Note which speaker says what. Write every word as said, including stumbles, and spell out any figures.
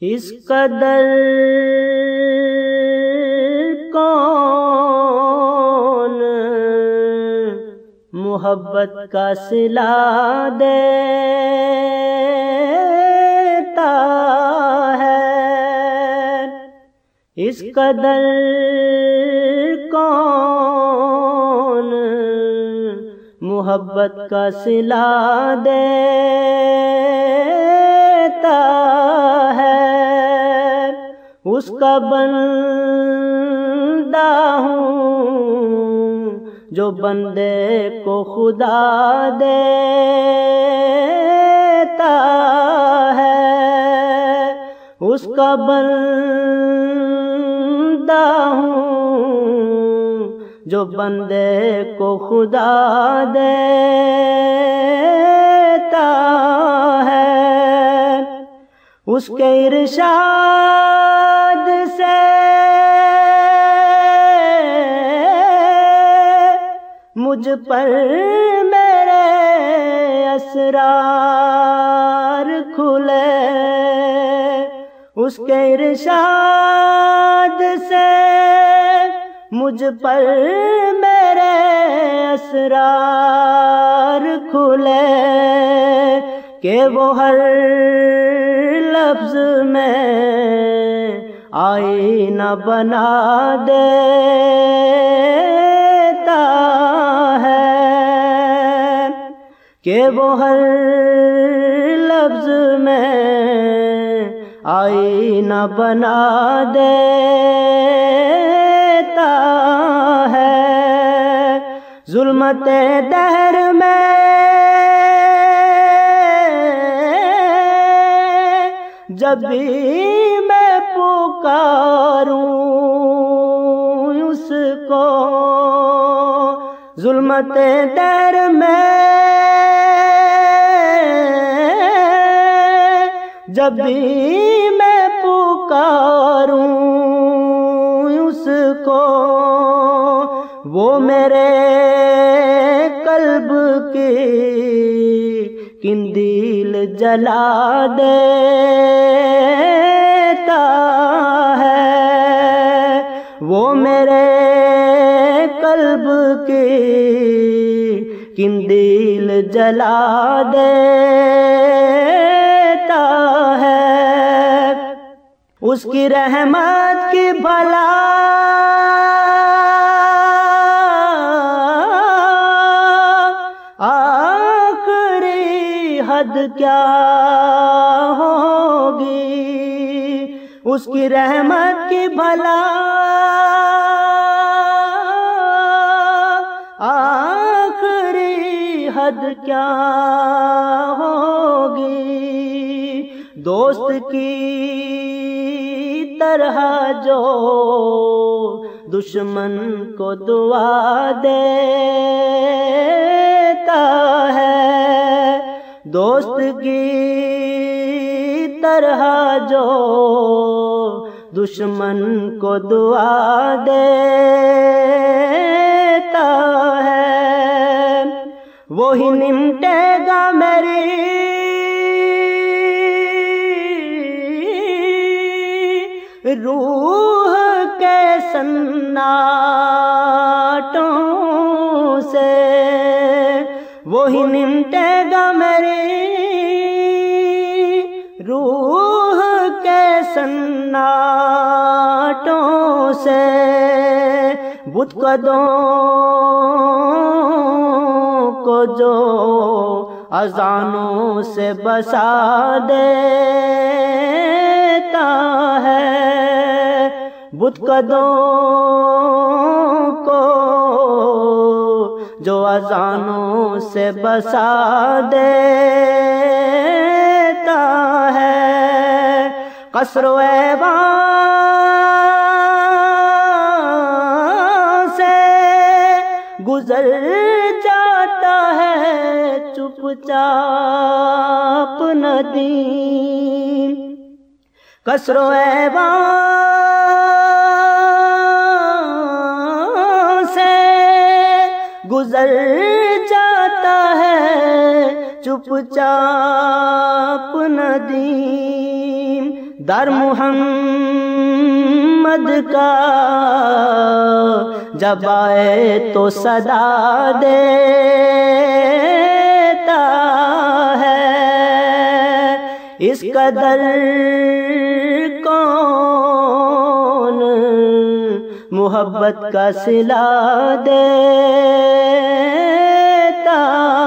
Speaker 1: اس قدر کون محبت کا صلہ دیتا ہے، اس قدر کون محبت کا صلہ دیتا ہے، اس کا بندہ ہوں جو بندے کو خدا دیتا ہے، اس کا بندہ ہوں جو بندے کو خدا دیتا ہے، اس کے ارشاد سے مجھ پر میرے اسرار کھلے، اس کے ارشاد سے مجھ پر میرے اسرار کھلے، کہ وہ ہر لفظ میں آئینہ بنا دیتا ہے، کہ وہ ہر لفظ میں آئینہ بنا دیتا ہے، ظلمت دہر میں جب بھی میں پکاروں اس کو، ظلمت دہر میں جب بھی میں پکاروں اس کو، وہ میرے قلب کی قندیل جلا دیتا ہے، وہ میرے قلب کی قندیل جلا دیتا ہے، اس کی رحمت کی بھلا آخری حد کیا ہوگی، اس کی رحمت کی بھلا آخری حد کیا ہوگی، دوست کی طرح جو دشمن کو دعا دیتا ہے، دوست کی طرح جو دشمن کو دعا دیتا ہے، وہی نمٹے گا میری روح کے سناٹوں سے، وہی نمٹے گا میری روح کے سناٹوں سے، بت قدوں کو جو اذانوں سے بسا دیتا ہے، بت قدوں کو جو اذانوں سے بسا دیتا ہے، قصر و ایوان سے گزر جاتا ہے چپ چاپ ندیم، قصر و ایوان سے گزر جاتا ہے چپ چاپ ندیم، در محمد کا جب آئے تو صدا دیتا ہے، اس قدر کون محبت کا صلہ دیتا